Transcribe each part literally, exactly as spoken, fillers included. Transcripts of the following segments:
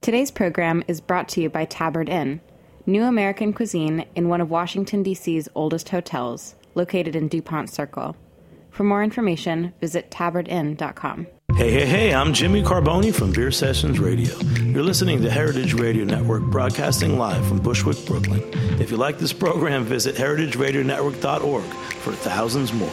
Today's program is brought to you by Tabard Inn, new American cuisine in one of Washington, D C's oldest hotels, located in DuPont Circle. For more information, visit tabard inn dot com. Hey, hey, hey, I'm Jimmy Carboni from Beer Sessions Radio. You're listening to Heritage Radio Network, broadcasting live from Bushwick, Brooklyn. If you like this program, visit heritage radio network dot org for thousands more.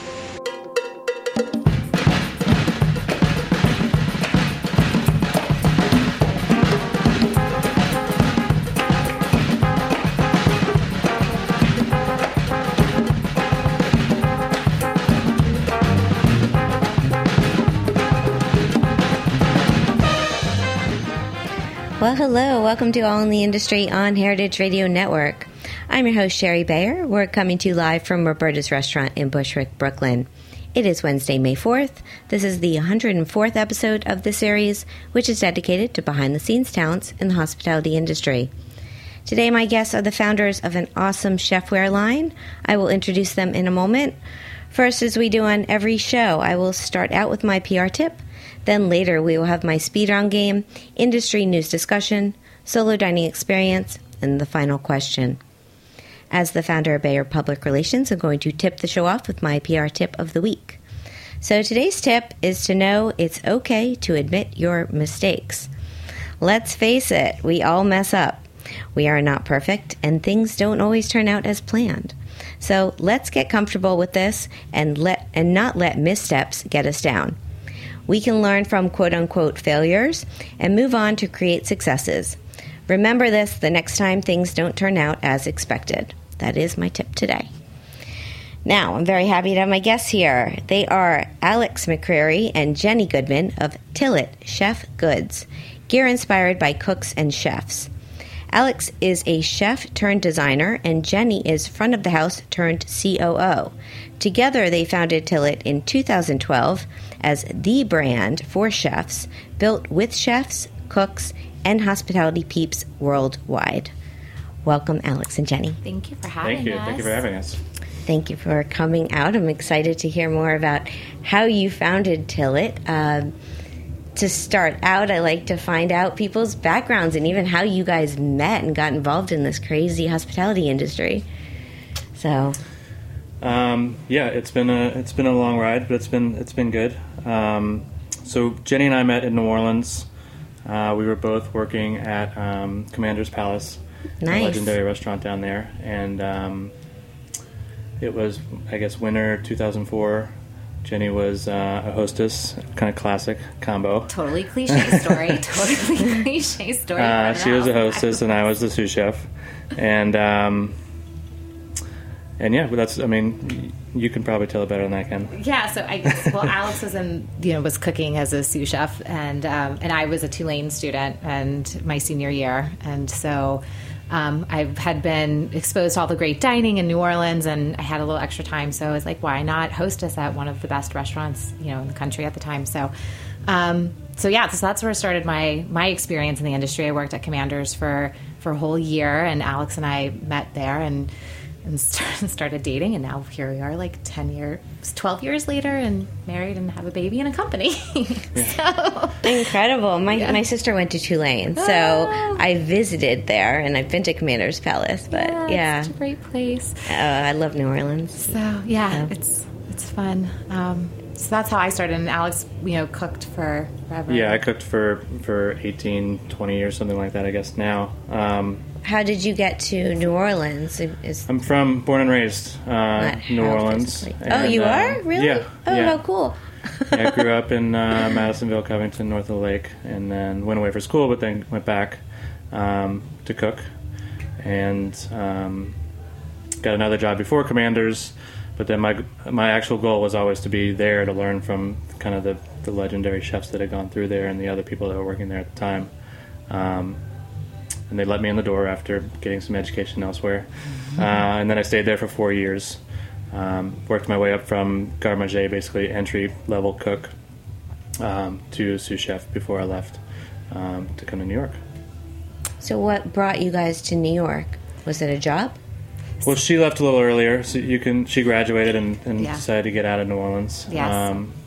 Well, hello. Welcome to All in the Industry on Heritage Radio Network. I'm your host, Sherry Bayer. We're coming to you live from Roberta's Restaurant in Bushwick, Brooklyn. It is Wednesday, May fourth. This is the one hundred fourth episode of the series, which is dedicated to behind-the-scenes talents in the hospitality industry. Today, my guests are the founders of an awesome chefware line. I will introduce them in a moment. First, as we do on every show, I will start out with my P R tip. Then later, we will have my speed round game, industry news discussion, solo dining experience, and the final question. As the founder of Bayer Public Relations, I'm going to tip the show off with my P R tip of the week. So today's tip is to know it's okay to admit your mistakes. Let's face it, we all mess up. We are not perfect, and things don't always turn out as planned. So let's get comfortable with this and let and not let missteps get us down. We can learn from quote-unquote failures and move on to create successes. Remember this the next time things don't turn out as expected. That is my tip today. Now, I'm very happy to have my guests here. They are Alex McCreary and Jenny Goodman of Tillet Chef Goods, gear inspired by cooks and chefs. Alex is a chef turned designer, and Jenny is front of the house turned C O O. Together, they founded Tillet in two thousand twelve as the brand for chefs, built with chefs, cooks, and hospitality peeps worldwide. Welcome, Alex and Jenny. Thank you for having Thank you. us. Thank you for having us. Thank you for coming out. I'm excited to hear more about how you founded Tillet. Um, to start out, I like to find out people's backgrounds and even how you guys met and got involved in this crazy hospitality industry. So... Um, yeah, it's been a it's been a long ride, but it's been it's been good. Um, so Jenny and I met in New Orleans. Uh, we were both working at um, Commander's Palace, nice. A legendary restaurant down there, and um, it was I guess winter two thousand four. Jenny was uh, a hostess, kind of classic combo. Totally cliche story. totally cliche story. Uh, she was a hostess, and I was the sous chef, and. Um, And yeah, that's, I mean, you can probably tell it better than I can. Yeah, so I guess, well, Alex was in, you know, was cooking as a sous chef, and um, and I was a Tulane student and my senior year. And so um, I had been exposed to all the great dining in New Orleans, and I had a little extra time. So I was like, why not hostess at one of the best restaurants, you know, in the country at the time? So, um, so yeah, so that's where I started my, my experience in the industry. I worked at Commander's for, for a whole year, and Alex and I met there, and and started dating, and now here we are like ten years, twelve years later, and married and have a baby and a company. So incredible. My yeah. my sister went to Tulane, so oh. I visited there, and I've been to Commander's Palace, but yeah, yeah. It's such a great place. Uh, I love New Orleans. So yeah, so. it's it's fun. Um, so that's how I started, and Alex, you know, cooked for forever. Yeah, I cooked for, for eighteen, twenty years, something like that, I guess, now. Um, How did you get to New Orleans? Is I'm from, born and raised uh, New Orleans. And, oh, you uh, are? Really? Yeah. Oh, yeah. how cool. Yeah, I grew up in uh, Madisonville, Covington, north of the lake, and then went away for school, but then went back um, to cook, and um, got another job before Commanders, but then my my actual goal was always to be there to learn from kind of the, the legendary chefs that had gone through there and the other people that were working there at the time. Um, and they let me in the door after getting some education elsewhere. Mm-hmm. Uh, and then I stayed there for four years. Um, worked my way up from garde manger, basically entry-level cook, um, to sous chef before I left um, to come to New York. So what brought you guys to New York? Was it a job? Well, she left a little earlier, so you can. She graduated and, and Yeah. decided to get out of New Orleans. Yes. Um,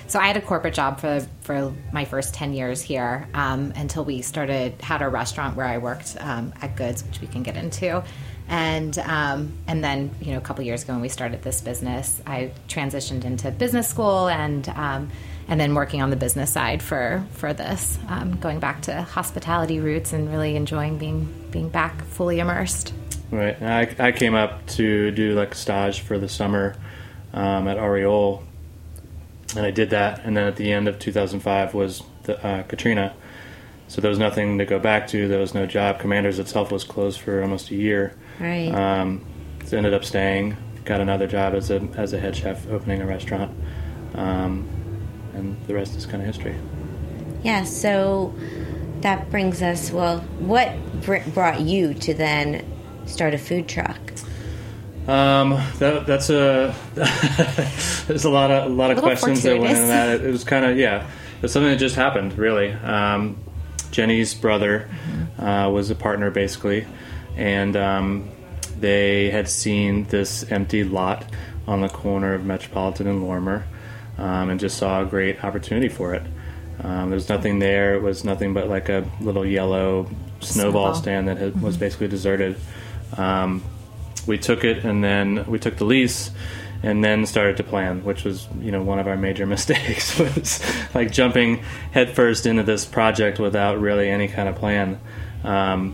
So I had a corporate job for for my first ten years here um, until we started had a restaurant where I worked um, at Goods, which we can get into. And um, and then, you know, a couple years ago when we started this business, I transitioned into business school and um, and then working on the business side for for this, um, going back to hospitality roots and really enjoying being being back fully immersed. Right. I, I came up to do like a stage for the summer um, at Aureole, and I did that. And then at the end of two thousand five was the, uh, Katrina. So there was nothing to go back to. There was no job. Commanders itself was closed for almost a year. Right. Um, so ended up staying. Got another job as a as a head chef, opening a restaurant, um, and the rest is kind of history. Yeah. So that brings us. Well, what br- brought you to then start a food truck? Um, that, that's a there's a lot of a lot of A little questions that went into fortuitous. that. It, it was kind of yeah, it's something that just happened really. Um, Jenny's brother uh, was a partner basically, and um, they had seen this empty lot on the corner of Metropolitan and Lorimer, um, and just saw a great opportunity for it. Um, there was nothing there. It was nothing but like a little yellow snowball Snowball. stand that had, was basically deserted. Um, we took it, and then we took the lease, and then started to plan, which was, you know, one of our major mistakes was like jumping headfirst into this project without really any kind of plan. Um,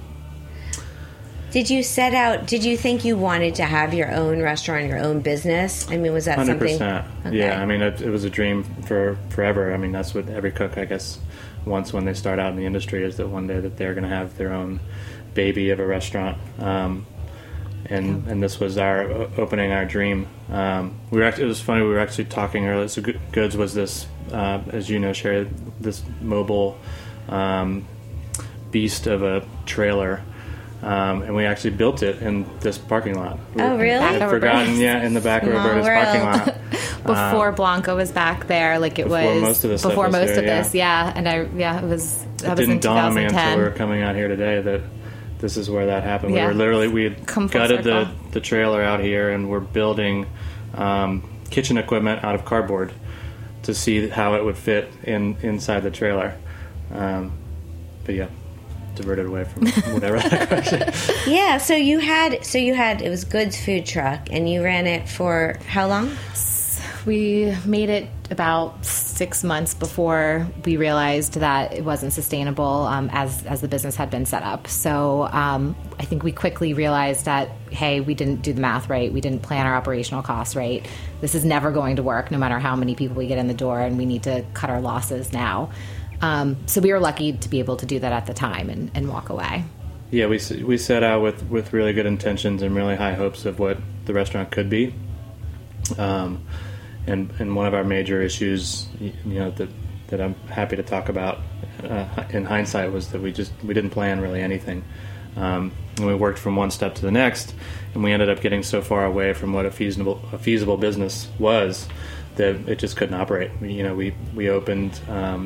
Did you set out? Did you think you wanted to have your own restaurant, your own business? I mean, was that Hundred something? percent. Okay. Yeah, I mean, it, it was a dream for forever. I mean, that's what every cook, I guess, wants when they start out in the industry, is that one day that they're going to have their own baby of a restaurant. Um, and and this was our o- opening our dream. Um, we were actually, it was funny. We were actually talking earlier. So Go- Goods was this, uh, as you know, Sherry, this mobile um, beast of a trailer. Um, and we actually built it in this parking lot. Oh, really? Back I'd of forgotten, Roberta's. yeah, in the back of Small Roberta's world. parking lot. Before Blanca was back there, like it Before was most of this stuff before was most there, of this, yeah. And I, yeah, it was that It was in didn't dawn on me twenty until ten. we were coming out here today that this is where that happened. Yeah. We were literally, we had Come full gutted the, circle. the trailer out here, and we're building um, kitchen equipment out of cardboard to see how it would fit in inside the trailer. Um, but yeah, diverted away from whatever that question. Yeah. So you had. So you had. It was Goods Food Truck, and you ran it for how long? We made it about six months before we realized that it wasn't sustainable um, as as the business had been set up. So um, I think we quickly realized that, hey, we didn't do the math right. We didn't plan our operational costs right. This is never going to work, no matter how many people we get in the door, and we need to cut our losses now. Um, so we were lucky to be able to do that at the time and, and walk away. Yeah, we s- we set out with, with really good intentions and really high hopes of what the restaurant could be. Um, and and one of our major issues, y- you know, that that I'm happy to talk about uh, in hindsight was that we just we didn't plan really anything, um, and we worked from one step to the next, and we ended up getting so far away from what a feasible a feasible business was that it just couldn't operate. We, you know, we we opened um,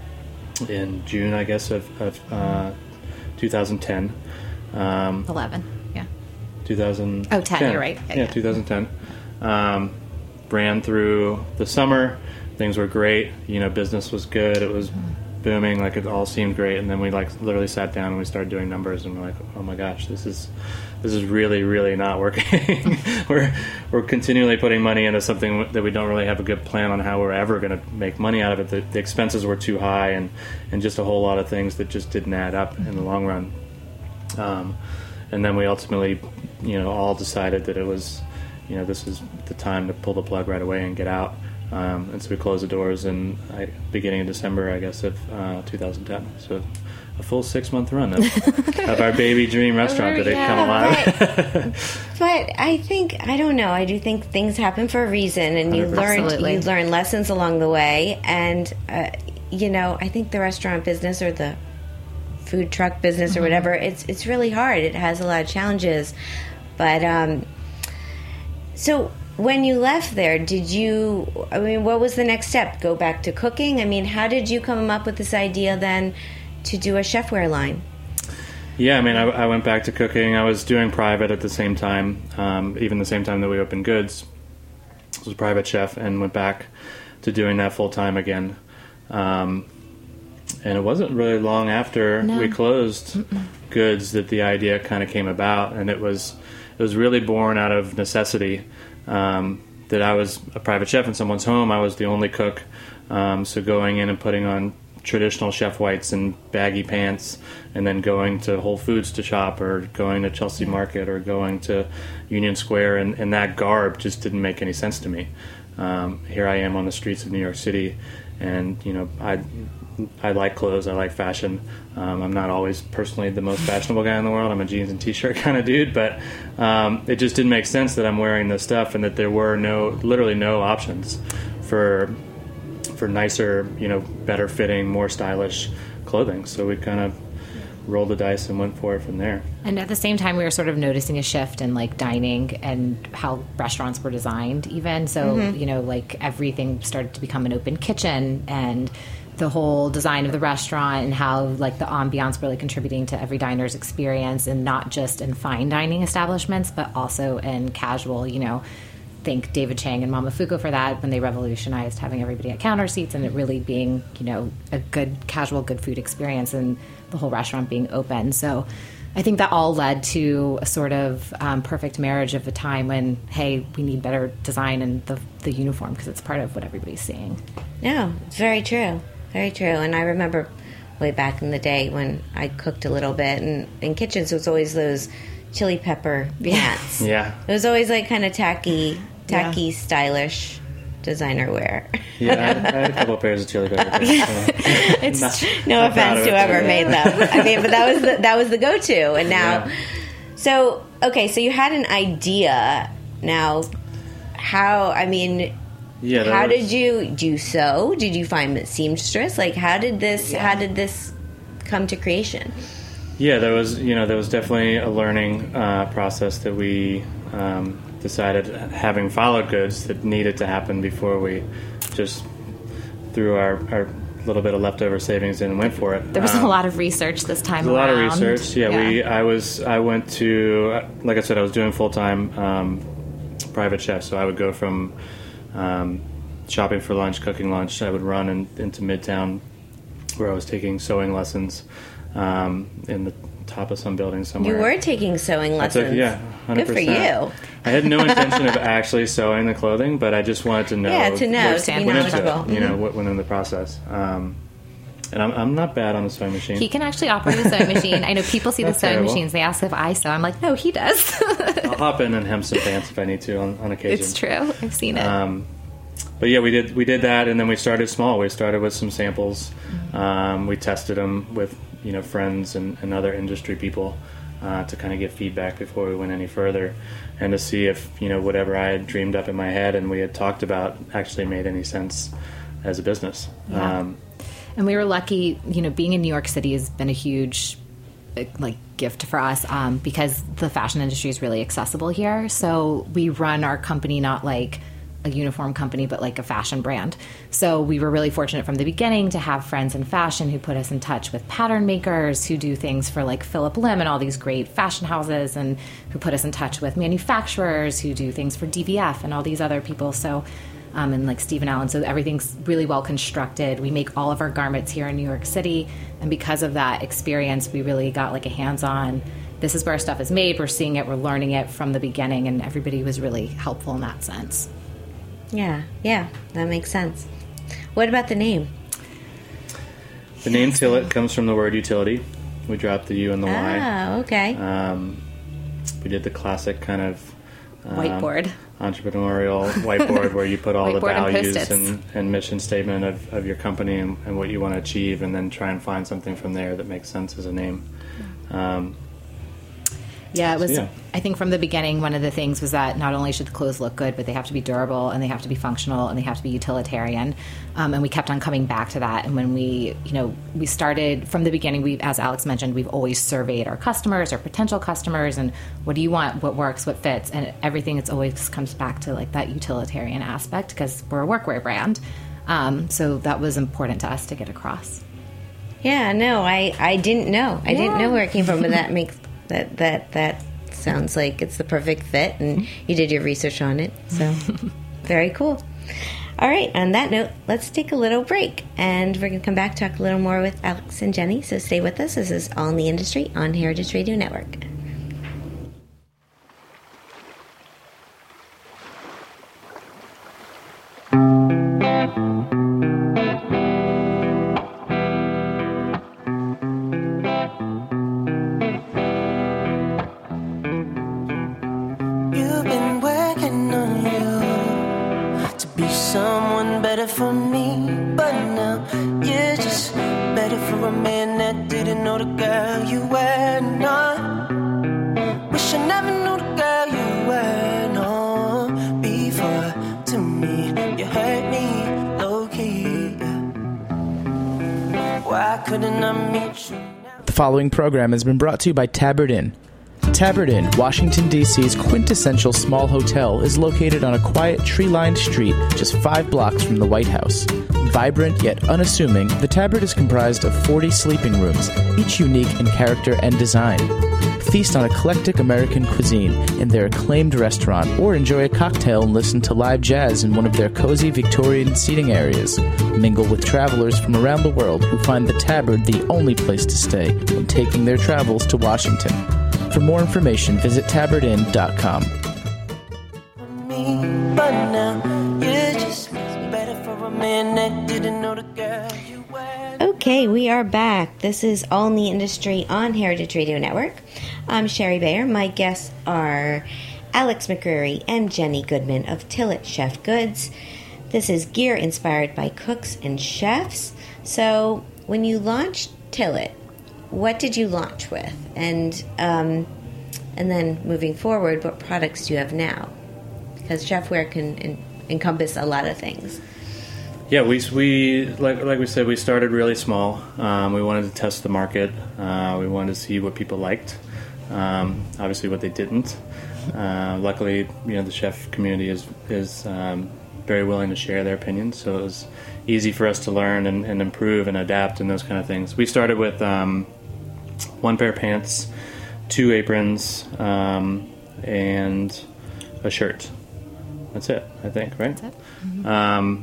in June, I guess, of, of uh, two thousand ten. Um, eleven, yeah. two thousand Oh, ten, you're right. Yeah, Yeah, yeah. two thousand ten. Um, ran through the summer. Things were great. You know, business was good. It was booming. Like, it all seemed great. And then we, like, literally sat down and we started doing numbers, and we're like, oh my gosh, this is this is really, really not working. we're we're continually putting money into something that we don't really have a good plan on how we're ever going to make money out of it. The, the expenses were too high, and, and just a whole lot of things that just didn't add up in the long run. Um, and then we ultimately, you know, all decided that it was, you know, this is the time to pull the plug right away and get out. Um, and so we closed the doors in I, beginning of December, I guess, of uh, two thousand ten. So a full six month run of, of our baby dream restaurant that had Yeah, come alive. But I think I don't know. I do think things happen for a reason, and you one hundred percent. learn Absolutely. you learn lessons along the way. And uh, you know, I think the restaurant business or the food truck business or whatever, it's it's really hard. It has a lot of challenges. But um, so when you left there, did you? I mean, what was the next step? Go back to cooking? I mean, how did you come up with this idea then to do a chefware line? Yeah, I mean, I, I went back to cooking. I was doing private at the same time, um, even the same time that we opened Goods. I was a private chef and went back to doing that full time again. Um, and it wasn't really long after No. we closed Mm-mm. Goods that the idea kind of came about, and it was it was really born out of necessity. Um, that I was a private chef in someone's home. I was the only cook, um, so going in and putting on traditional chef whites and baggy pants, and then going to Whole Foods to shop, or going to Chelsea Market, or going to Union Square, and, and that garb just didn't make any sense to me. Um, here I am on the streets of New York City, and you know, I I like clothes, I like fashion. Um, I'm not always personally the most fashionable guy in the world. I'm a jeans and t-shirt kind of dude, but um, it just didn't make sense that I'm wearing this stuff and that there were no, literally no options for for nicer, you know, better fitting, more stylish clothing. So we kind of rolled the dice and went for it from there. And at the same time, we were sort of noticing a shift in like dining and how restaurants were designed even. So, mm-hmm. you know, like everything started to become an open kitchen, and the whole design of the restaurant and how like the ambiance really contributing to every diner's experience, and not just in fine dining establishments, but also in casual, you know, think David Chang and Momofuku for that, when they revolutionized having everybody at counter seats and it really being, you know, a good casual, good food experience, and the whole restaurant being open. So I think that all led to a sort of um, perfect marriage of a time when, hey, we need better design in the, the uniform because it's part of what everybody's seeing. No, it's very true. Very true. And I remember way back in the day when I cooked a little bit, and in kitchens it was always those chili pepper pants. Yeah. It was always like kind of tacky, tacky, Yeah. stylish designer wear. Yeah, I had, I had a couple of pairs of chili pepper pants. It's Not- no not proud offense of to it. whoever made them. I mean, but that was the, that was the go-to. And now, Yeah. so okay, so you had an idea. Now, how? I mean, Yeah, that how was- did you do? You sew? Did you find seamstress? Like, how did this? How did this come to creation? Yeah, there was, you know, there was definitely a learning uh, process that we um, decided, having followed Goods, that needed to happen before we just threw our, our little bit of leftover savings in and went for it. There was Um, a lot of research this time a lot of around. research. Yeah, we. I was. I went to. Like I said, I was doing full time um, private chef, so I would go from um, shopping for lunch, cooking lunch. I would run in, into Midtown, where I was taking sewing lessons um, in the top of some building somewhere. You were taking sewing I lessons. took, yeah, one hundred Good percent. for you. I had no intention of actually sewing the clothing, but I just wanted to know. Yeah, to know, what to be went into it, knowledgeable. you know, what went in the process. Um, and I'm, I'm not bad on the sewing machine. He can actually operate a sewing machine. I know people see the Not sewing terrible. machines. They ask if I sew. I'm like, no, he does. I'll hop in and hem some pants if I need to on, on occasion. It's true. I've seen it. Um, but yeah, we did we did that, and then we started small. We started with some samples. Um, we tested them with you know friends and, and other industry people uh, to kind of get feedback before we went any further, and to see if you know whatever I had dreamed up in my head and we had talked about actually made any sense as a business. Yeah. Um, And we were lucky, you know, being in New York City has been a huge, like, gift for us um, because the fashion industry is really accessible here. So we run our company not like a uniform company, but like a fashion brand. So we were really fortunate from the beginning to have friends in fashion who put us in touch with pattern makers who do things for like Philip Lim and all these great fashion houses, and who put us in touch with manufacturers who do things for D V F and all these other people. So Um, and like Stephen Allen, so everything's really well constructed. We make all of our garments here in New York City, and because of that experience, we really got like a hands-on. This is where our stuff is made. We're seeing it. We're learning it from the beginning, and everybody was really helpful in that sense. Yeah, yeah, that makes sense. What about the name? the name Tillet comes from the word utility. We dropped the U and the Y. Oh, okay. Um, we did the classic kind of um, Whiteboard. entrepreneurial whiteboard where you put all the Whiteboard and values Post-its. and, and mission statement of, of your company and, and what you want to achieve, and then try and find something from there that makes sense as a name. Um, Yeah, it was. So, yeah. I think from the beginning, one of the things was that not only should the clothes look good, but they have to be durable, and they have to be functional, and they have to be utilitarian. Um, and we kept on coming back to that. And when we, you know, we started from the beginning, we, as Alex mentioned, we've always surveyed our customers, our potential customers, and what do you want, what works, what fits, and everything. It's always comes back to like that utilitarian aspect because we're a workwear brand. Um, so that was important to us to get across. Yeah, no, I, I didn't know. I didn't Yeah. know where it came from, but that makes that that that sounds like it's the perfect fit, and you did your research on it. So very cool. All right, on that note, let's take a little break, and we're going to come back, talk a little more with Alex and Jenny, so stay with us. This is All in the Industry on Heritage Radio Network. For me, but now you're just better for a man that didn't know the girl you were. No, wish I never knew the girl you were. No, before to me, you hurt me low key. Why couldn't I meet you? The following program has been brought to you by Tabard Inn. Tabard Inn, Washington, D C's quintessential small hotel, is located on a quiet, tree-lined street just five blocks from the White House. Vibrant yet unassuming, the Tabard is comprised of forty sleeping rooms, each unique in character and design. Feast on eclectic American cuisine in their acclaimed restaurant, or enjoy a cocktail and listen to live jazz in one of their cozy Victorian seating areas. Mingle with travelers from around the world who find the Tabard the only place to stay when taking their travels to Washington. For more information, visit tabard inn dot com. Okay, we are back. This is All in the Industry on Heritage Radio Network. I'm Sherry Bayer. My guests are Alex McCreary and Jenny Goodman of Tillet Chef Goods. This is gear inspired by cooks and chefs. So, when you launched Tillet, what did you launch with? And um, and then moving forward, what products do you have now? Because chefware can en- encompass a lot of things. Yeah, we we like like we said, we started really small. Um, we wanted to test the market. Uh, we wanted to see what people liked. Um, obviously, what they didn't. Uh, luckily, you know, the chef community is is um, very willing to share their opinions. So it was easy for us to learn and, and improve and adapt and those kind of things. We started with um, one pair of pants, two aprons, um, and a shirt. That's it, I think, right? That's it. Mm-hmm. Um,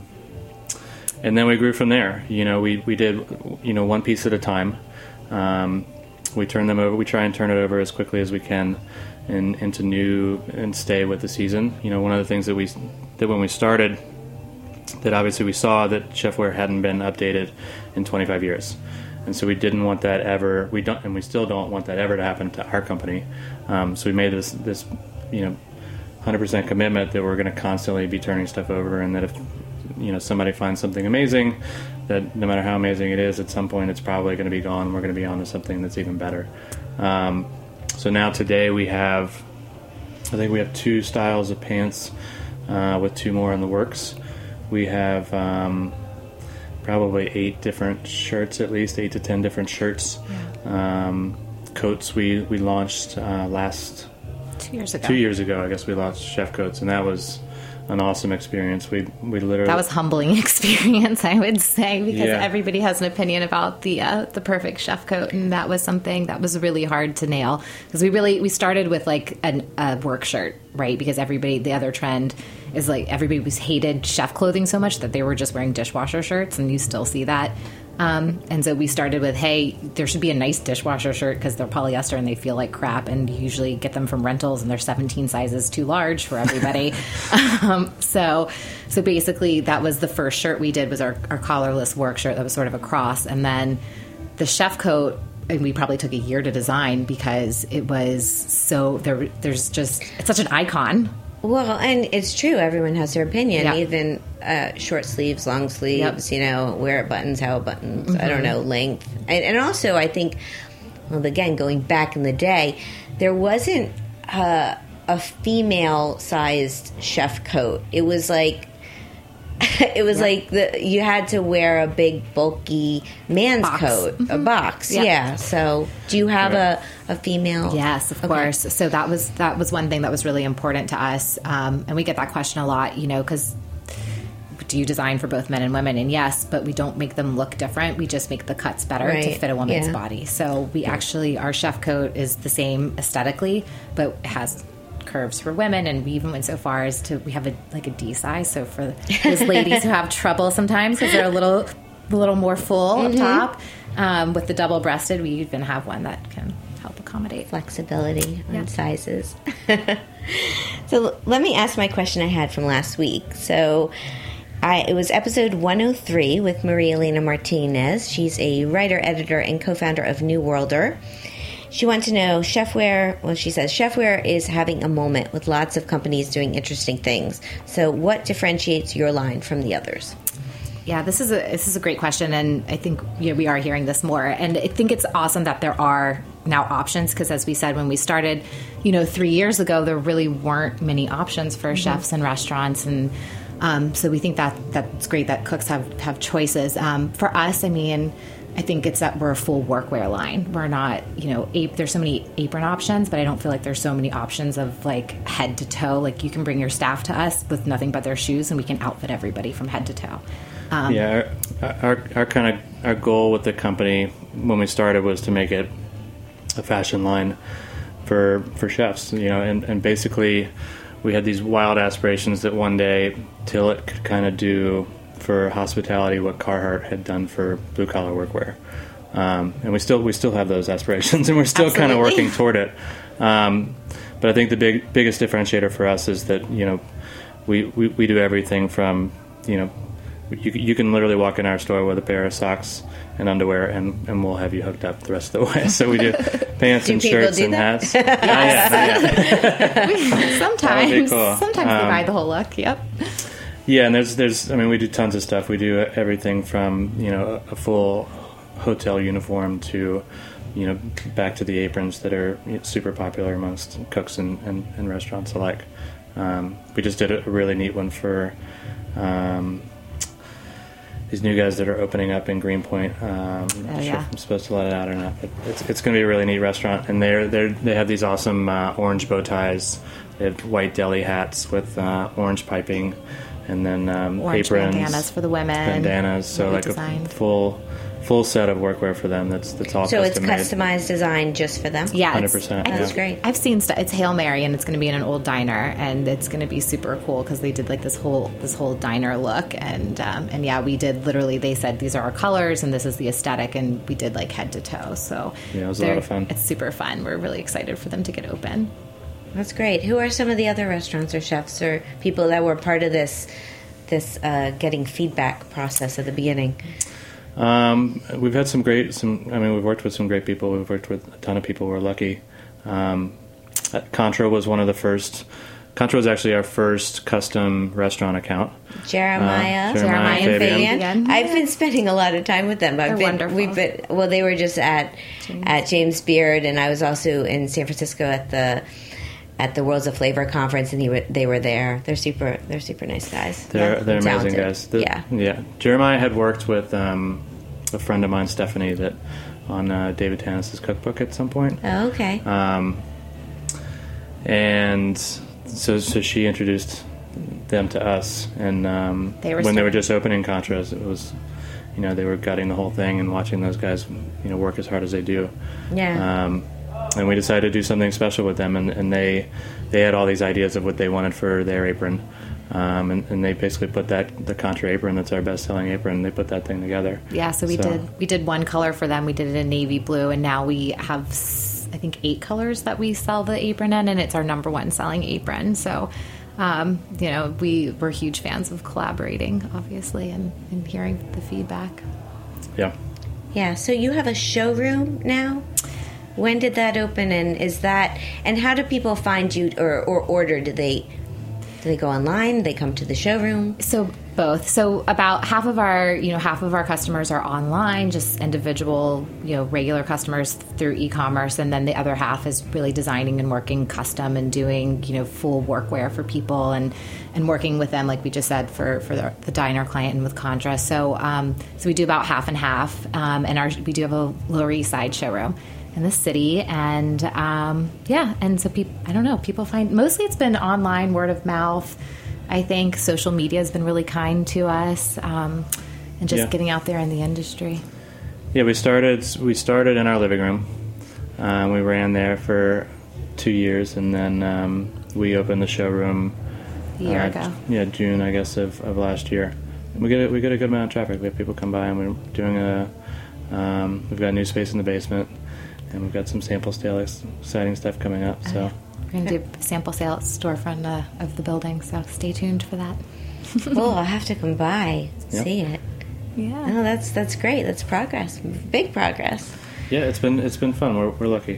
and then we grew from there. You know, we, we did, you know, one piece at a time. Um, we turn them over. We try and turn it over as quickly as we can and into new and stay with the season. You know, one of the things that we that when we started, that obviously we saw that chefware hadn't been updated in twenty-five years. And so we didn't want that ever, we don't, and we still don't want that ever to happen to our company. Um, so we made this, this, you know, one hundred percent commitment that we're going to constantly be turning stuff over, and that if, you know, somebody finds something amazing, that no matter how amazing it is, at some point it's probably going to be gone, and we're going to be on to something that's even better. Um, so now today we have, I think we have two styles of pants uh, with two more in the works. We have um, probably eight different shirts, at least eight to ten different shirts. Yeah. Um, coats we, we launched uh, last... Two years ago. Two years ago, I guess we launched Chef Coats, and that was an awesome experience. We we literally that was humbling experience, I would say, because yeah. everybody has an opinion about the uh, the perfect chef coat, and that was something that was really hard to nail, because we really we started with like an, a work shirt, right? Because everybody, the other trend is like everybody was hated chef clothing so much that they were just wearing dishwasher shirts, and you still see that. Um, and so we started with, hey, there should be a nice dishwasher shirt because they're polyester and they feel like crap, and you usually get them from rentals and they're seventeen sizes too large for everybody. um, so so basically that was the first shirt we did, was our, our collarless work shirt that was sort of a cross. And then the chef coat, and we probably took a year to design because it was so, there. there's just, it's such an icon. Well, and it's true. Everyone has their opinion. Yeah. Even uh, short sleeves, long sleeves. Yep. You know, where it buttons, how it buttons. Mm-hmm. I don't know, length, and, and also I think, well, again, going back in the day, there wasn't uh, a female-sized chef coat. It was like. It was yeah. like the you had to wear a big, bulky man's box. coat, Mm-hmm. a box. Yeah. yeah. So, do you have yeah. a, a female? Yes, of okay. course. So that was that was one thing that was really important to us, um, and we get that question a lot. You know, because do you design for both men and women? And yes, but we don't make them look different. We just make the cuts better right. to fit a woman's yeah. body. So we actually, our chef coat is the same aesthetically, but it has developed curves for women, and we even went so far as to we have a like a D size. So for those ladies who have trouble sometimes because they're a little a little more full Mm-hmm. up top, um, with the double breasted, we even have one that can help accommodate Flexibility on Yeah. sizes. So l- let me ask my question I had from last week. So I, it was episode one oh three with Maria Elena Martinez. She's a writer, editor, and co-founder of New Worlder. She wants to know chefware. Well, she says chefware is having a moment with lots of companies doing interesting things. So what differentiates your line from the others? Yeah, this is a this is a great question, and I think you know, we are hearing this more. And I think it's awesome that there are now options because, as we said when we started, you know, three years ago, there really weren't many options for chefs and restaurants, and um, so we think that that's great that cooks have have choices. Um, for us, I mean, I think it's that we're a full workwear line. We're not, you know, ap- there's so many apron options, but I don't feel like there's so many options of like head to toe. Like you can bring your staff to us with nothing but their shoes, and we can outfit everybody from head to toe. Um, Yeah, our, our, our kind of our goal with the company when we started was to make it a fashion line for for chefs, you know, and, and basically we had these wild aspirations that one day Tillet could kind of do for hospitality what Carhartt had done for blue collar workwear, um, and we still we still have those aspirations, and we're still kind of Absolutely. working toward it. Um, but I think the big biggest differentiator for us is that you know we, we, we do everything from you know. You, you can literally walk in our store with a pair of socks and underwear, and, and we'll have you hooked up the rest of the way. So we do pants Do and people shirts do and that? hats. Not yet, not yet. sometimes, That would be cool. sometimes they Um, buy the whole look. Yep. Yeah, and there's there's I mean we do tons of stuff. We do everything from you know a full hotel uniform to you know back to the aprons that are super popular amongst cooks and, and, and restaurants alike. Um, we just did a really neat one for. Um, These new guys that are opening up in Greenpoint. Um, I'm Oh, not sure yeah. if I'm supposed to let it out or not, but it's, it's going to be a really neat restaurant. And they're they they have these awesome uh, orange bow ties. They have white deli hats with uh, orange piping, and then um, Orange aprons, bandanas for the women. bandanas. So Really like designed. a full full set of workwear for them. That's that's all So it's custom made. customized design just for them? Yeah, one hundred it's- percent. That's yeah. great. I've seen stuff. It's Hail Mary, and it's going to be in an old diner, and it's going to be super cool because they did like this whole this whole diner look, and um, and yeah, we did literally. They said these are our colors, and this is the aesthetic, and we did like head to toe. So Yeah, it was a lot they're- of fun. It's super fun. We're really excited for them to get open. That's great. Who are some of the other restaurants or chefs or people that were part of this this uh, getting feedback process at the beginning? Um, we've had some great, some. I mean, we've worked with some great people. We've worked with a ton of people. We're lucky. Um, Contra was one of the first. Contra was actually our first custom restaurant account. Jeremiah, Uh, Jeremiah and Fabian. Fabian. I've been spending a lot of time with them. I've They're been, wonderful. We've been well. They were just at at James Beard, and I was also in San Francisco at the at the Worlds of Flavor conference, and he were, they were there. They're super. They're super nice guys. They're they're And amazing talented. guys. The- yeah. yeah. Jeremiah had worked with um, a friend of mine, Stephanie, that on uh, David Tanis's cookbook at some point. Oh, okay. Um, and so so she introduced them to us, and um, They were when they were starting- just opening Contras, it was, you know, they were gutting the whole thing and watching those guys, you know, work as hard as they do. yeah. Um, and we decided to do something special with them, and, and they they had all these ideas of what they wanted for their apron, um, and, and they basically put that the Contra apron, that's our best selling apron, they put that thing together. Yeah, so we did we did one color for them. We did it in navy blue, and now we have s- I think eight colors that we sell the apron in, and it's our number one selling apron. So, um, you know, we we're huge fans of collaborating, obviously, and, and hearing the feedback. Yeah. Yeah, so you have a showroom now? When did that open, and is that, and how do people find you or, or order? Do they do they go online? Do they come to the showroom? So both. So about half of our, you know, half of our customers are online, just individual, you know, regular customers through e-commerce, and then the other half is really designing and working custom and doing, you know, full workwear for people and and working with them, like we just said, for for the, the diner client and with Contra. So um, so we do about half and half, um, and our we do have a Lower East Side showroom in the city, and um, yeah, and so people, I don't know, people find, mostly it's been online, word of mouth. I think social media has been really kind to us, um, and just Yeah. getting out there in the industry. Yeah, we started we started in our living room. Um, we ran there for two years, and then um, we opened the showroom A year uh, ago. Yeah, June, I guess, of, of last year. And we get a, we get a good amount of traffic. We have people come by, and we're doing a. Um, we've got a new space in the basement, and we've got some sample sale exciting stuff coming up. So We're going to do a sample sale at storefront uh, of the building, so stay tuned for that. Well, I'll have to come by, Yep. see it. Yeah. Oh, that's that's great. That's progress. Big progress. yeah, it's been it's been fun. We're we're lucky.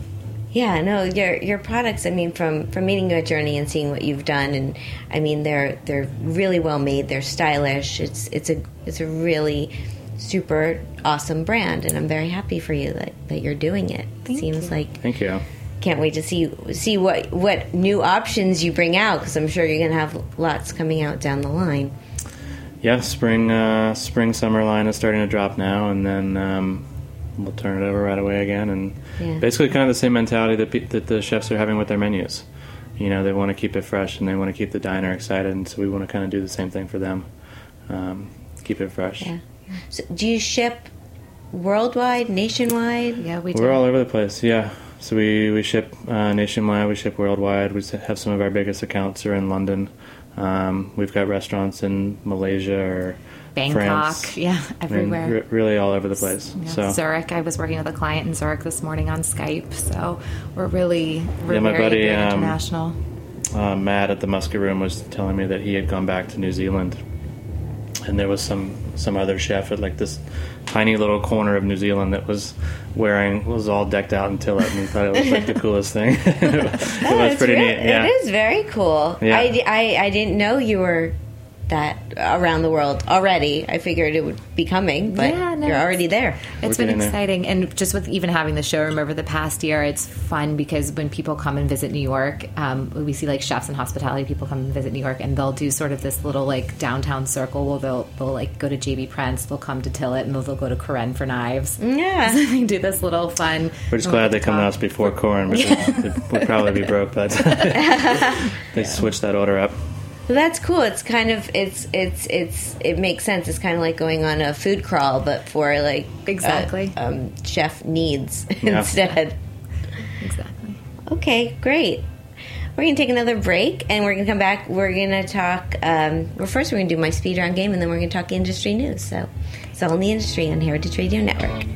Yeah, no, your your products. I mean, from from meeting you at Journey and seeing what you've done, and I mean, they're they're really well made. They're stylish. It's it's a it's a really super awesome brand, and I'm very happy for you that, that you're doing it. Thank Seems you. like Thank you. can't wait to see see what what new options you bring out, because I'm sure you're going to have lots coming out down the line. Yeah, spring uh, spring summer line is starting to drop now, and then um, we'll turn it over right away again. And Yeah. basically, kind of the same mentality that pe- that the chefs are having with their menus. You know, they want to keep it fresh, and they want to keep the diner excited, and so we want to kind of do the same thing for them. Um, keep it fresh. Yeah. So do you ship worldwide, nationwide? Yeah, we do. We're all over the place, yeah. So we, we ship uh, nationwide, we ship worldwide. We have some of our biggest accounts are in London. Um, we've got restaurants in Malaysia or Bangkok, France. yeah, I mean, everywhere. re- really all over the place. Yeah, So Zurich. I was working with a client in Zurich this morning on Skype, so we're really we're Yeah, my very, buddy, very um, international. uh, Matt at the Musket Room was telling me that he had gone back to New Zealand, and there was some some other chef at like this tiny little corner of New Zealand that was wearing was all decked out in Tillet, and he thought it was like the coolest thing. it was, it was That's pretty real- neat. Yeah. It is very cool. Yeah. I, I, I didn't know you were that around the world already. I figured it would be coming, but Yeah, no, you're it's- already there. It's We're been getting there. exciting, and just with even having the showroom over the past year, it's fun because when people come and visit New York, um, we see like chefs and hospitality people come and visit New York, and they'll do sort of this little like downtown circle where they'll they'll like go to J B Prince, they'll come to Tillet, and they'll, they'll go to Corinne for knives. Yeah. So they do this little fun. We're just glad they come to us before Corin, because we'd probably be broke, but they switched that order up. Well, that's cool. It's kind of it's it's it's it makes sense. It's kind of like going on a food crawl, but for like Exactly. uh, um, chef needs Yeah. instead. Exactly. Okay, great. We're gonna take another break, and we're gonna come back. We're gonna talk. Um, well, first we're gonna do my speed round game, and then we're gonna talk industry news. So it's all in the industry on Heritage Radio Network.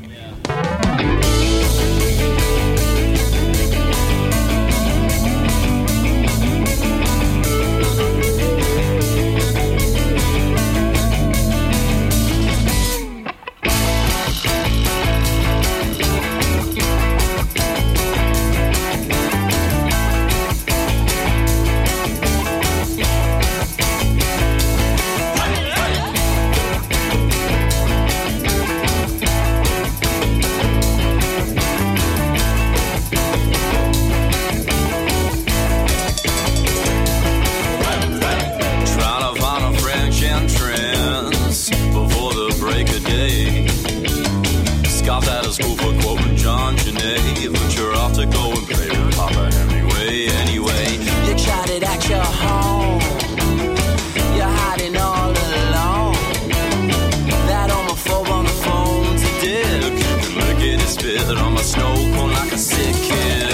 Trying to find a French entrance before the break of day. Scoffed out of school for quoting John Genet, but you're off to go and play with Papa Hemingway anyway. You tried it at your home, you're hiding all alone. That homophobe on the phone's a dick, and look at his spit on my snow cone like a sick kid.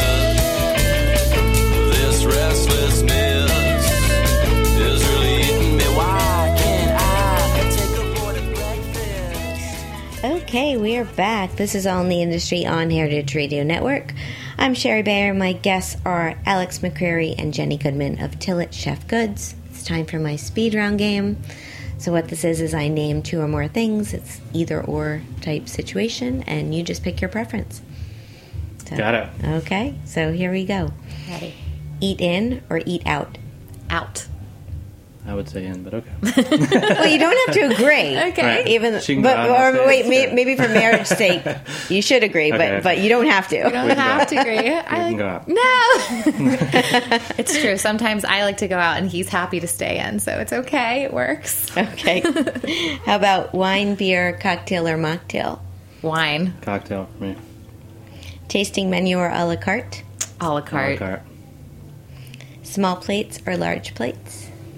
This restlessness is really eating me. Why can't I take a board of breakfast? Okay, we are back. This is All in the Industry on Heritage Radio Network. I'm Sherry Bayer. My guests are Alex McCreary and Jenny Goodman of Tillet Chef Goods. It's time for my speed round game. So what this is is I name two or more things. It's either or type situation, and you just pick your preference. So- Got it. Okay, so here we go. Ready. Eat in or eat out? Out. I would say in, but okay. Well, you don't have to agree. Okay. Right. Even, She can but go out or and say wait, it's may, good. maybe for marriage sake, you should agree, Okay, but okay. but you don't have to. You don't have to agree. I can like, go out. No. It's true. Sometimes I like to go out and he's happy to stay in, so it's okay. It works. Okay. How about wine, beer, cocktail, or mocktail? Wine. Cocktail for me. Tasting menu or a la carte? A la A la carte. carte. Small plates or large plates?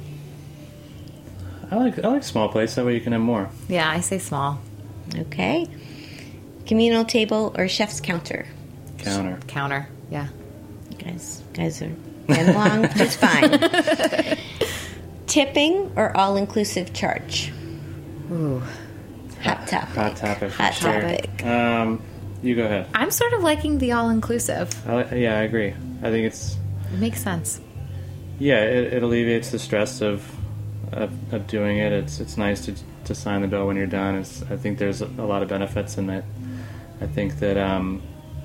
I like I like small plates. That way you can have more. Yeah, I say small. Okay. Communal table or chef's counter? Counter. Counter. Yeah. You guys, guys are ten long, just fine. Tipping or all-inclusive charge? Ooh. Hot topic. Hot topic. for Hot sure. topic. Um, you go ahead. I'm sort of liking the all-inclusive. I, li- yeah, I agree. I think it's It makes sense. yeah, it, it alleviates the stress of, of of doing it. It's it's nice to to sign the bill when you're done. It's, I think there's a, a lot of benefits in it. I think that um,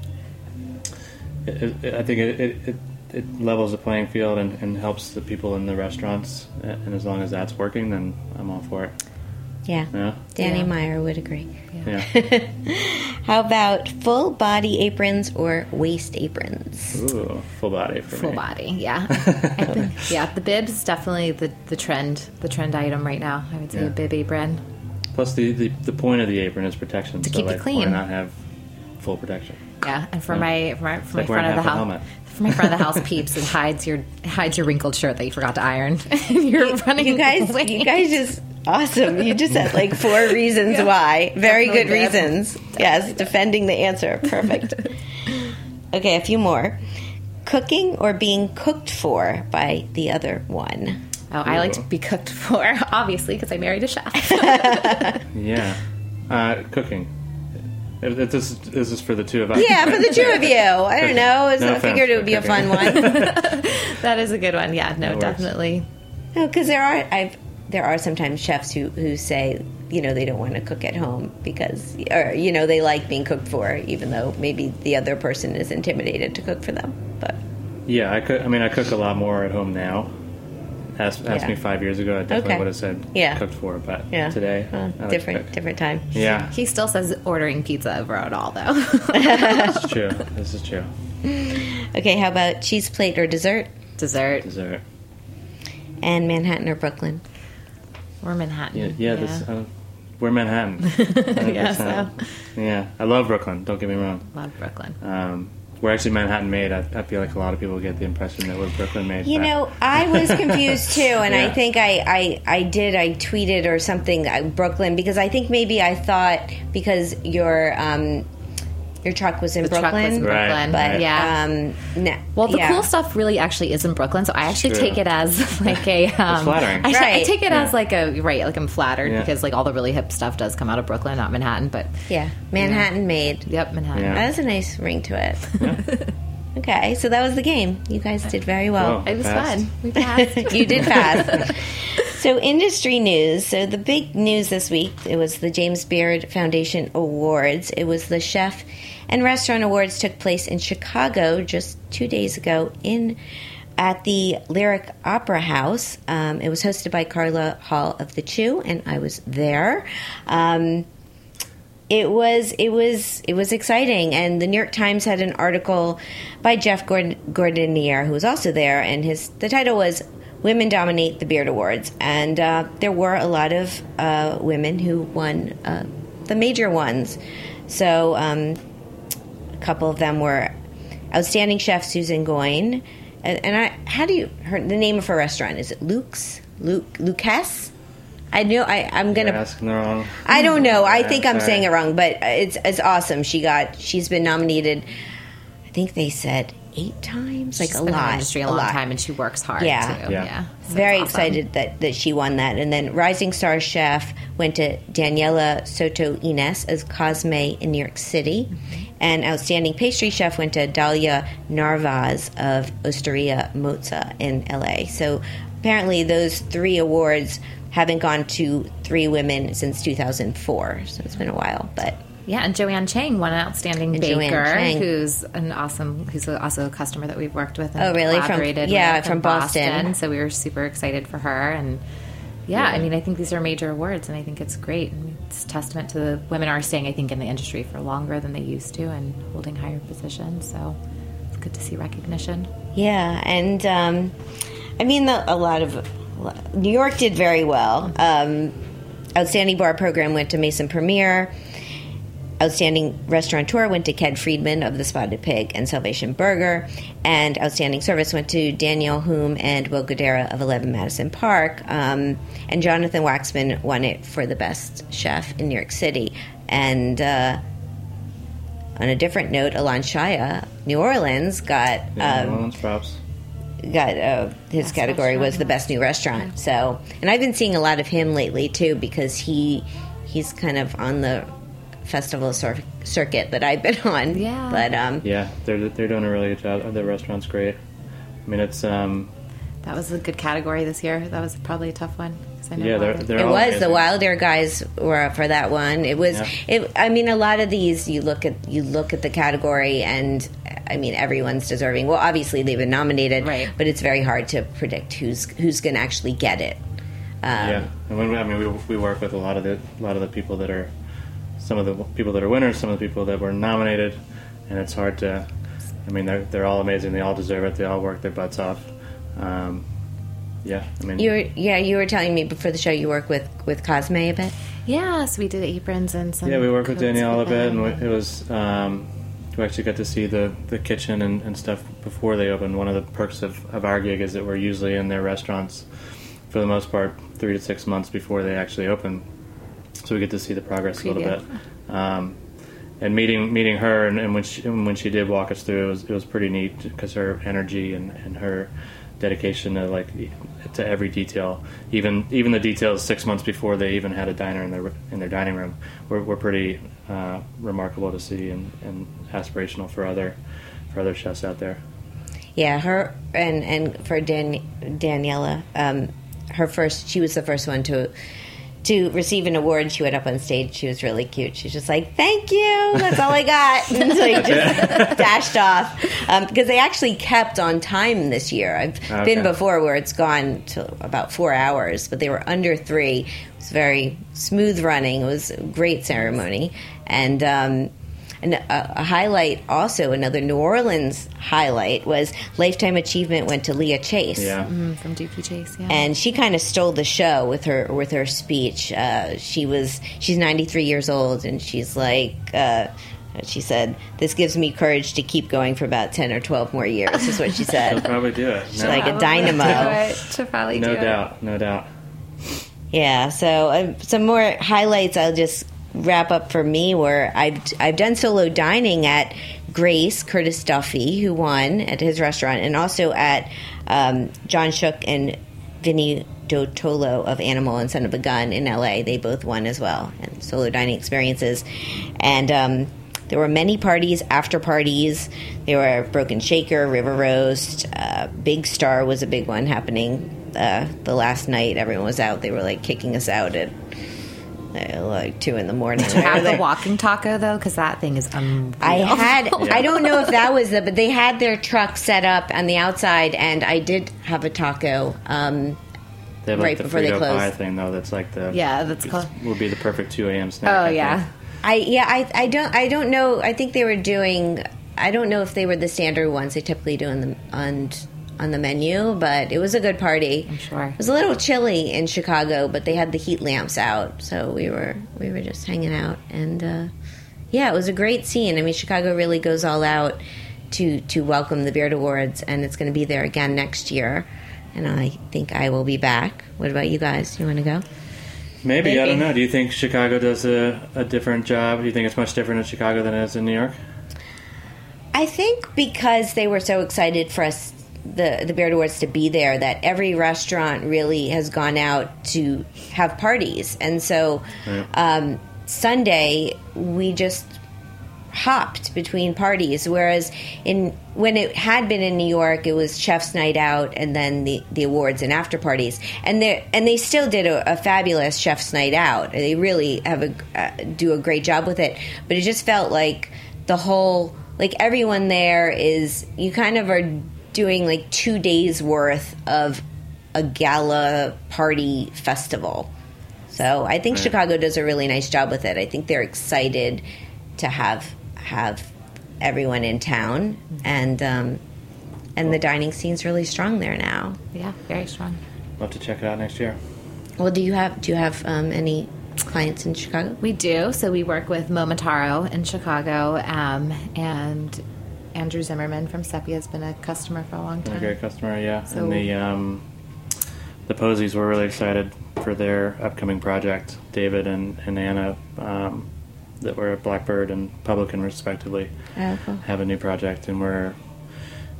it, it, I think it, it, it, it levels the playing field and, and helps the people in the restaurants. And as long as that's working, then I'm all for it. Yeah. Yeah. Danny Yeah. Meyer would agree. Yeah. How about full body aprons or waist aprons? Ooh, full body for Full me. body, yeah. I think, yeah, the bib is definitely the, the trend, the trend item right now. I would say Yeah. a bib apron. Plus, the, the the point of the apron is protection. To so keep it like, clean. Why not have full protection? Yeah, and for Yeah. my for my, for my like wearing front of the half a house, helmet. for my front of the house peeps, it hides your hides your wrinkled shirt that you forgot to iron. You're running. You guys, away. you guys just awesome. You just had like four reasons why. Very good Definitely did. reasons. Yes, defending the answer. Perfect. Okay, a few more. Cooking or being cooked for by the other one? Oh, I like to be cooked for, obviously, because I married a chef. Yeah. Uh, cooking. If, if this, this is for the two of us. Yeah, for the two of you. I don't know. I No figured it offense would be a for fun cooking. one. That is a good one. Yeah, no, That works. definitely. No, because there are I've there are sometimes chefs who, who say, you know, they don't want to cook at home because, or, you know, they like being cooked for, even though maybe the other person is intimidated to cook for them. But Yeah, I cook. I mean, I cook a lot more at home now. Ask, ask Yeah. me five years ago, I definitely Okay. would have said Yeah. cooked for. But yeah, today, Uh, I like to different cook. different time. Yeah, He still says ordering pizza over it all, though. this is true. This is true. Okay, how about cheese plate or dessert? Dessert Dessert. And Manhattan or Brooklyn? or Manhattan. Yeah, yeah. This, uh, we're Manhattan. Yeah, so. Yeah, I love Brooklyn. Don't get me wrong. Love Brooklyn. Um, we're actually Manhattan made. I, I feel like a lot of people get the impression that we're Brooklyn made. You but- know, I was confused too, and I Yeah. think I, I, I did, I tweeted or something, uh, Brooklyn, because I think maybe I thought because your um, your truck was in The Brooklyn. truck was in Right, Brooklyn. But right. yeah. um, no, Well, the yeah. cool stuff really actually is in Brooklyn, so I actually True. take it as like a. Um, flattering. I, I Right. take it Yeah. as like a right, like I'm flattered Yeah. because like all the really hip stuff does come out of Brooklyn, not Manhattan. But Yeah, Manhattan made. yep, Manhattan. Yeah. That has a nice ring to it. Okay, so that was the game. You guys did very well. Cool. It was Fast. fun. We passed. You did fast. So, industry news. So, the big news this week, it was the James Beard Foundation Awards. It was the Chef and Restaurant Awards took place in Chicago just two days ago in at the Lyric Opera House. Um, it was hosted by Carla Hall of the Chew, and I was there. Um, It was it was it was exciting, and the New York Times had an article by Jeff Gord- Gordinier, who was also there, and his the title was "Women Dominate the Beard Awards," and uh, there were a lot of uh, women who won uh, the major ones. So um, a couple of them were outstanding chef Susan Goyne, and, and I how do you her the name of her restaurant is it Luke's Luke Lucas? I know I, I'm gonna. You're asking the wrong. I don't know. I Yeah, think I'm sorry. saying it wrong, but it's it's awesome. She got she's been nominated. I think they said eight times, like She's a been in lot, the industry a, a long lot. time, and she works hard Yeah. too. Yeah. Yeah, So Very it's awesome. excited that, that she won that. And then Rising Star Chef went to Daniela Soto Ines as Cosme in New York City. And Outstanding Pastry Chef went to Dalia Narvaz of Osteria Mozza in L A. So apparently those three awards haven't gone to three women since two thousand four. So it's been a while, but... Yeah, and Joanne Chang won an outstanding And Joanne baker, Chang. who's an awesome, who's also a customer that we've worked with. And Oh, really? From- collaborated yeah, with from in Boston. So we were super excited for her, and yeah, I mean, I think these are major awards, and I think it's great. I mean, it's a testament to the women are staying, I think, in the industry for longer than they used to, and holding higher positions. So it's good to see recognition. Yeah, and um, I mean, the, a lot of New York did very well. Um, Outstanding Bar Program went to Mason Premier. Outstanding Restaurateur went to Ked Friedman of the Spotted Pig and Salvation Burger. And Outstanding Service went to Daniel Hume and Will Guerrera of eleven Madison Park. Um, and Jonathan Waxman won it for the best chef in New York City. And uh, on a different note, Alon Shaya, New Orleans, got... Yeah, um, New Orleans props. got uh, his Best category was restaurant. the best new restaurant. So, and I've been seeing a lot of him lately too, because he he's kind of on the festival cir- circuit that I've been on. Yeah. But um, Yeah, they're they're doing a really good job. The restaurant's great. I mean, it's um, That was a good category this year. That was probably a tough one. 'cause I know yeah, a lot they're of- they're it all was amazing. the Wild Air guys were up for that one. It was. Yeah. It. I mean, a lot of these you look at you look at the category, and I mean everyone's deserving. Well, obviously they've been nominated, Right. but it's very hard to predict who's who's going to actually get it. Um, Yeah, and when we, I mean, we, we work with a lot of the a lot of the people that are some of the people that are winners, some of the people that were nominated, and it's hard to. I mean, they're they're all amazing. They all deserve it. They all work their butts off. Um, yeah, I mean, You were, yeah, you were telling me before the show you work with with Cosme a bit. Yeah, so we did aprons and some. yeah, we worked with coats Danielle a for bit, them. and we, it was um, we actually got to see the, the kitchen and, and stuff before they opened. One of the perks of, of our gig is that we're usually in their restaurants for the most part three to six months before they actually open, so we get to see the progress a little Preview. bit. Um, and meeting meeting her, and, and when she and when she did walk us through, it was it was pretty neat because her energy and, and her dedication to like to every detail, even even the details six months before they even had a diner in their in their dining room, were, were pretty uh, remarkable to see and, and aspirational for other for other chefs out there. Yeah, her and and for Dan, Daniela, um, her first, she was the first one to to receive an award. She went up on stage. She was really cute. She's just like, "Thank you, that's all I got," and so like just dashed off um, because they actually kept on time this year. I've Okay. been before where it's gone to about four hours, but they were under three. It was very smooth running. It was a great ceremony, and. Um, And a, a highlight, also another New Orleans highlight, was Lifetime Achievement went to Leah Chase. Yeah, Mm, from Dookie Chase, yeah. And she kind of stole the show with her with her speech. Uh, she was she's ninety-three years old, and she's like, uh, she said, "This gives me courage to keep going for about ten or twelve more years." Is what she she'll said. probably do it. She's No, like a Probably dynamo. do it. She'll probably no do it. doubt, no doubt. Yeah, so uh, some more highlights I'll just wrap up for me were I've, I've done solo dining at Grace Curtis Duffy, who won at his restaurant, and also at um, John Shook and Vinny Dotolo of Animal and Son of a Gun in L A. They both won as well, and solo dining experiences. And um, there were many parties, after parties. There were Broken Shaker, River Roast, uh, Big Star was a big one happening uh, the last night. Everyone was out. They were like kicking us out at uh, like two in the morning. Did you have the walking taco though? Because that thing is unreal. I had, Yeah. I don't know if that was the, but they had their truck set up on the outside, and I did have a taco. Um, They have like Right the before they Frito close. pie thing though. That's like the Yeah, that's called- would be the perfect two a.m. snack. Oh I yeah. think. I yeah, I I don't I don't know. I think they were doing. I don't know if they were the standard ones they typically do on the on on the menu, but it was a good party. I'm sure. It was a little chilly in Chicago, but they had the heat lamps out, so we were we were just hanging out, and uh, yeah, it was a great scene. I mean, Chicago really goes all out to to welcome the Beard Awards, and it's going to be there again next year. And I think I will be back. What about you guys? You want to go? Maybe, I Maybe. don't know. Do you think Chicago does a, a different job? Do you think it's much different in Chicago than it is in New York? I think because they were so excited for us, the the Beard Awards, to be there, that every restaurant really has gone out to have parties, and so Yeah. um, Sunday we just hopped between parties. Whereas in when it had been in New York, it was Chef's Night Out and then the, the awards and after parties, and they and they still did a, a fabulous Chef's Night Out. They really have a uh, do a great job with it, but it just felt like the whole like everyone there is you kind of are doing like two days worth of a gala party festival. So I think Right. Chicago does a really nice job with it. I think they're excited to have have everyone in town, and um, and the dining scene's really strong there now. Yeah, very strong. Love to check it out next year. Well, do you have do you have um, any clients in Chicago? We do. So we work with Momotaro in Chicago, um, and Andrew Zimmerman from Sepia has been a customer for a long Been a time. great customer, yeah. So- and the um, the Posies were really excited for their upcoming project. David and, and Anna, um, that were at Blackbird and Publican respectively, Oh, cool. have a new project, and we're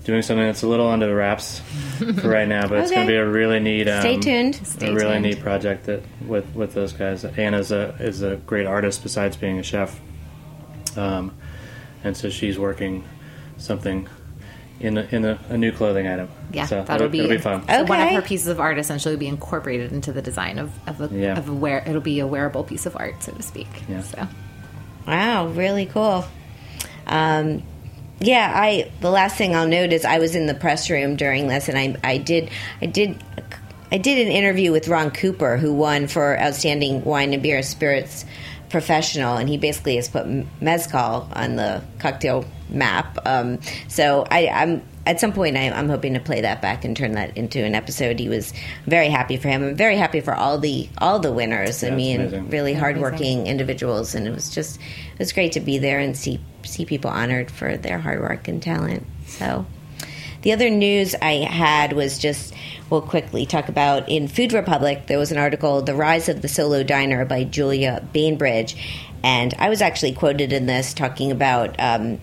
doing something that's a little under the wraps for right now, but it's Okay. going to be a really neat, um, Stay tuned. Stay a really tuned. neat project that with with those guys. Anna's a is a great artist besides being a chef, um, and so she's working something in a, in a, a new clothing item. Yeah, so that'll it'll, be, it'll be fun. Oh. One of Okay. her pieces of art essentially will be incorporated into the design of, of a, Yeah. of a wear. It'll be a wearable piece of art, so to speak. Yeah. So Wow, really cool. Um, yeah, I. The last thing I'll note is I was in the press room during this, and I, I did, I did, I did an interview with Ron Cooper, who won for Outstanding Wine and Beer Spirits Professional, and he basically has put mezcal on the cocktail map. Um, so I, I'm. At some point, I, I'm hoping to play that back and turn that into an episode. He was very happy for him. I'm very happy for all the all the winners. Yeah, I it's mean, amazing. really Yeah, hardworking individuals, and it was just it was great to be there and see see people honored for their hard work and talent. So, the other news I had was just we'll quickly talk about in Food Republic. There was an article, "The Rise of the Solo Diner" by Julia Bainbridge, and I was actually quoted in this talking about. Um,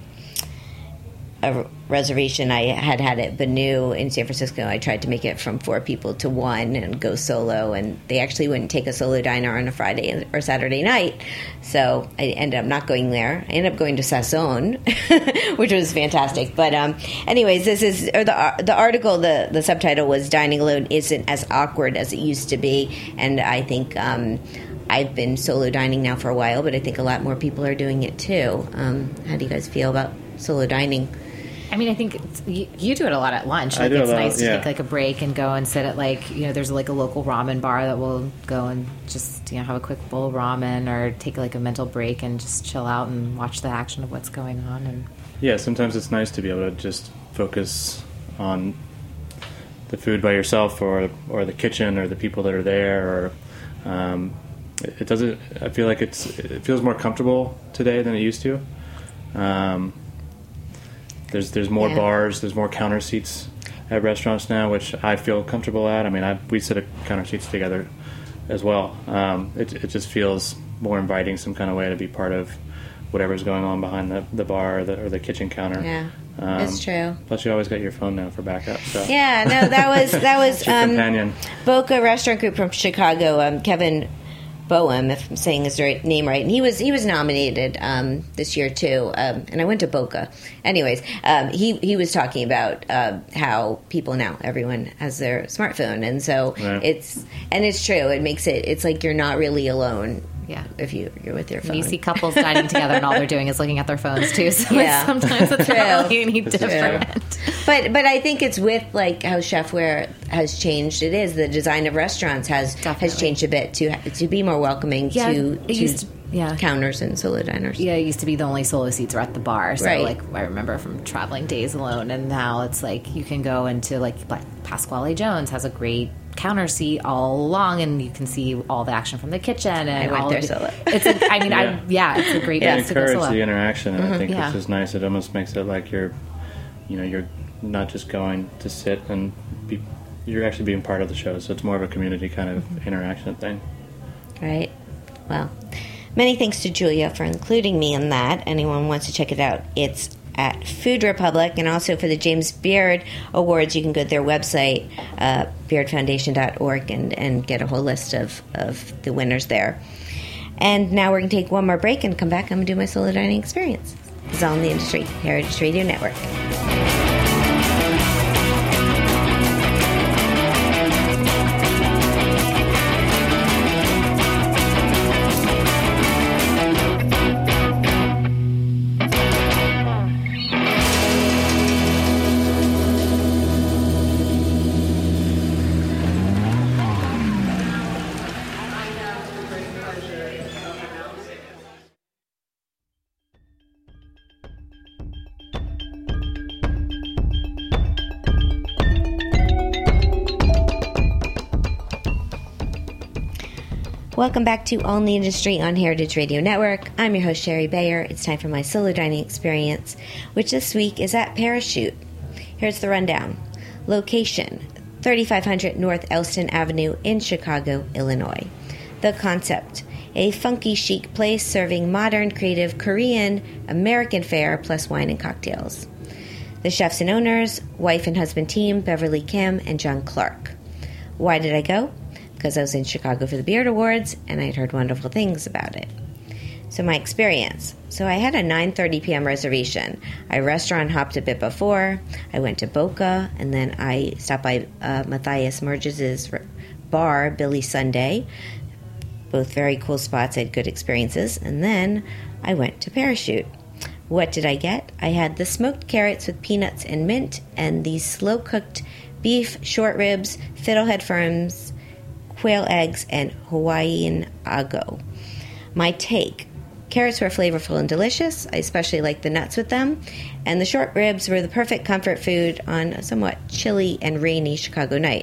a reservation I had had at Banu in San Francisco. I tried to make it from four people to one and go solo, and they actually wouldn't take a solo diner on a Friday or Saturday night. So I ended up not going there. I ended up going to Sazon, which was fantastic. But um, anyways, this is or the the article. The the subtitle was "Dining Alone Isn't as Awkward as It Used to Be," and I think. Um, I've been solo dining now for a while, but I think a lot more people are doing it too. Um, how do you guys feel about solo dining? I mean, I think it's, you, you do it a lot at lunch. I Like do a it's lot, nice to yeah. take like a break and go and sit at like you know there's like a local ramen bar that will go and just you know have a quick bowl of ramen or take like a mental break and just chill out and watch the action of what's going on. And Yeah, sometimes it's nice to be able to just focus on the food by yourself, or or the kitchen, or the people that are there. Or um, it, it doesn't. I feel like it's it feels more comfortable today than it used to. Um, there's there's more Yeah. bars, there's more counter seats at restaurants now, which I feel comfortable at. I mean, I, we sit at counter seats together as well. Um, it it just feels more inviting, some kind of way to be part of whatever's going on behind the, the bar or the, or the kitchen counter. Yeah, Um, it's true. Plus, you always got your phone now for backup. So Yeah, no, that was that was It's your um, companion. Boca Restaurant Group from Chicago. Um, Kevin Boehm, if I'm saying his right, name right, and he was he was nominated um, this year too. Um, and I went to Boca. Anyways, um, he he was talking about uh, how people now everyone has their smartphone, and so Right. it's and it's true. It makes it it's like you're not really alone. Yeah. if you you're with your phone. And you see couples dining together and all they're doing is looking at their phones too. So Yeah. it's, sometimes it's True. not really any This is different. But but I think it's with like how chefware has changed. It is the design of restaurants has Definitely. has changed a bit to to be more welcoming Yeah, to, it to used to- yeah. counters and solo diners. Yeah, it used to be the only solo seats were at the bar. So, Right. like, I remember from traveling days alone, and now it's like you can go into like, like Pasquale Jones has a great counter seat all along, and you can see all the action from the kitchen. And I went all there of the, solo. It's a, I mean, Yeah. I yeah, it's a great They place to go encourage solo. the interaction, and I think Yeah. this is nice. It almost makes it like you're, you know, you're not just going to sit and be, you're actually being part of the show. So it's more of a community kind of Mm-hmm. interaction thing. Right. Well, many thanks to Julia for including me in that. Anyone wants to check it out, it's at Food Republic. And also for the James Beard Awards, you can go to their website, uh, beard foundation dot org, and, and get a whole list of, of the winners there. And now we're going to take one more break and come back. I'm going to do my solo dining experience. It's all in the industry, Heritage Radio Network. Welcome back to All in the Industry on Heritage Radio Network. I'm your host, Sherry Bayer. It's time for my solo dining experience, which this week is at Parachute. Here's the rundown. Location, thirty-five hundred North Elston Avenue in Chicago, Illinois. The concept, a funky chic place serving modern, creative Korean, American fare, plus wine and cocktails. The chefs and owners, wife and husband team, Beverly Kim and John Clark. Why did I go? Because I was in Chicago for the Beard Awards, and I'd heard wonderful things about it. So my experience. So I had a nine thirty p.m. reservation. I restaurant hopped a bit before. I went to Boca, and then I stopped by uh, Matthias Merges' bar, Billy Sunday. Both very cool spots. I had good experiences. And then I went to Parachute. What did I get? I had the smoked carrots with peanuts and mint, and the slow-cooked beef, short ribs, fiddlehead ferns, quail eggs, and Hawaiian ago. My take. Carrots were flavorful and delicious. I especially liked the nuts with them. And the short ribs were the perfect comfort food on a somewhat chilly and rainy Chicago night.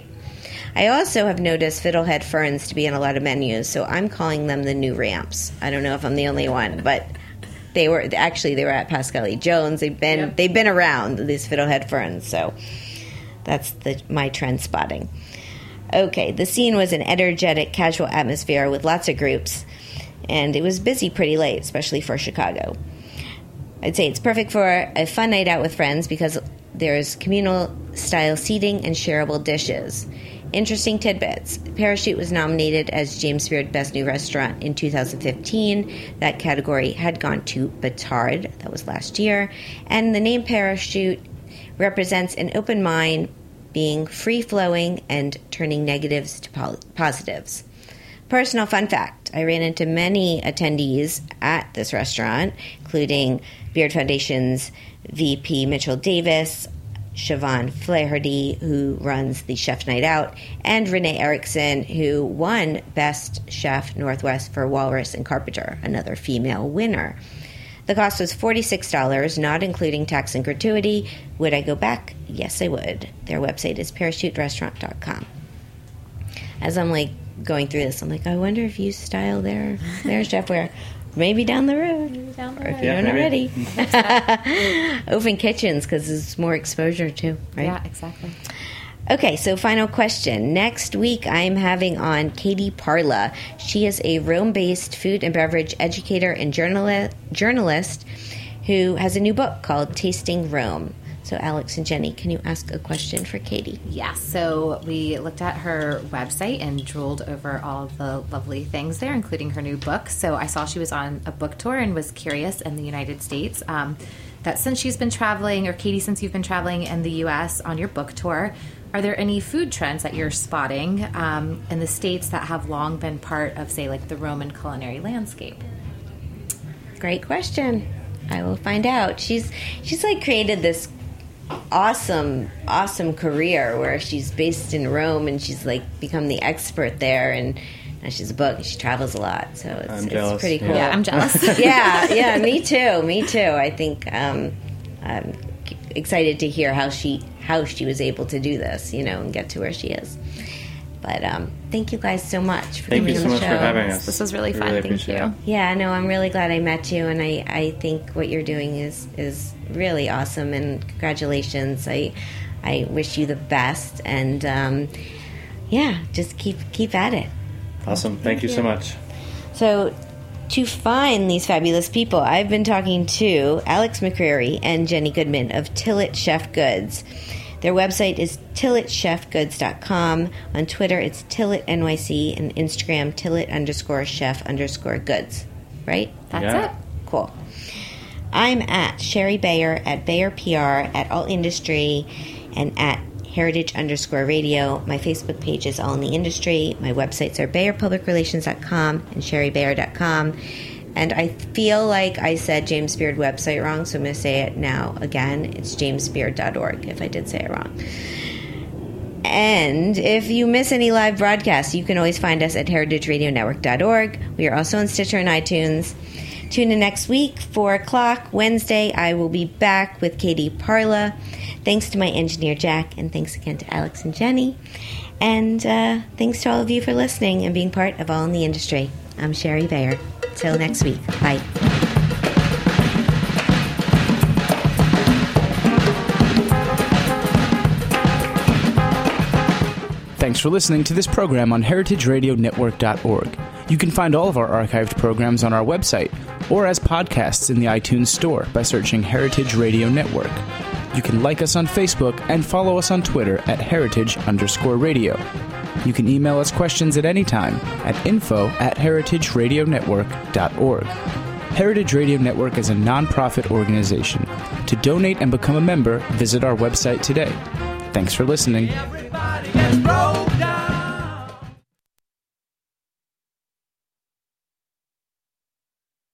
I also have noticed fiddlehead ferns to be on a lot of menus, so I'm calling them the new ramps. I don't know if I'm the only one, but they were actually they were at Pascal E. Jones. They've been yep. they've been around, these fiddlehead ferns, so that's the, my trend spotting. Okay, the scene was an energetic, casual atmosphere with lots of groups. And it was busy pretty late, especially for Chicago. I'd say it's perfect for a fun night out with friends because there's communal-style seating and shareable dishes. Interesting tidbits. Parachute was nominated as James Beard Best New Restaurant in two thousand fifteen. That category had gone to Batard. That was last year. And the name Parachute represents an open mind, being free-flowing and turning negatives to pol- positives. Personal fun fact, I ran into many attendees at this restaurant, including Beard Foundation's V P Mitchell Davis, Siobhan Flaherty, who runs the Chef Night Out, and Renee Erickson, who won Best Chef Northwest for Walrus and Carpenter, another female winner. The cost was forty-six dollars, not including tax and gratuity. Would I go back? Yes, I would. Their website is parachute restaurant dot com. As I'm like going through this, I'm like, I wonder if you style their their chefware. Maybe down the road. Maybe down the road. If you yeah, don't already. Open kitchens, because it's more exposure too, right? Yeah, exactly. Okay, so final question. Next week, I'm having on Katie Parla. She is a Rome-based food and beverage educator and journali- journalist who has a new book called Tasting Rome. So, Alex and Jenny, can you ask a question for Katie? Yeah, so we looked at her website and drooled over all of the lovely things there, including her new book. So I saw she was on a book tour and was curious in the United States um, that since she's been traveling, or Katie, since you've been traveling in the U S on your book tour, are there any food trends that you're spotting um, in the States that have long been part of, say, like the Roman culinary landscape? Great question. I will find out. She's she's like created this awesome, awesome career where she's based in Rome and she's like become the expert there, and now she's a book. She travels a lot, so it's, I'm it's jealous. pretty cool. Yeah, Yeah, I'm jealous. yeah, yeah, me too, me too. I think um, I'm excited to hear how she how she was able to do this, you know, and get to where she is. But um, thank you guys so much for Thank coming you on so the much show. for having us. This was really We fun. Thank appreciate you. it. Yeah, no, I'm really glad I met you, and I, I think what you're doing is is really awesome, and congratulations. I I wish you the best, and um, yeah, just keep keep at it. Awesome. Thank you so much. So, to find these fabulous people, I've been talking to Alex McCreary and Jenny Goodman of Tillet Chef Goods. Their website is tillet chef goods dot com. On Twitter, it's Tillet N Y C, and Instagram, Tillet underscore chef underscore goods. Right? That's Yeah. it. Cool. I'm at Sherry Bayer, at Bayer P R, at All Industry, and at Heritage underscore radio. My Facebook page is All in the Industry. My websites are bayer public relations dot com and sherry bayer dot com. And I feel like I said James Beard website wrong, so I'm going to say it now again. It's james beard dot org if I did say it wrong. And if you miss any live broadcasts, you can always find us at heritage radio network dot org. We are also on Stitcher and iTunes. Tune in next week, four o'clock, Wednesday. I will be back with Katie Parla. Thanks to my engineer, Jack, and thanks again to Alex and Jenny. And uh, thanks to all of you for listening and being part of All in the Industry. I'm Sherry Bayer. Till next week. Bye. Thanks for listening to this program on heritage radio network dot org. You can find all of our archived programs on our website or as podcasts in the iTunes Store by searching Heritage Radio Network. You can like us on Facebook and follow us on Twitter at heritage underscore radio. You can email us questions at any time at info at heritage radio network dot org. Heritage Radio Network is a nonprofit organization. To donate and become a member, visit our website today. Thanks for listening. Everybody has broke down.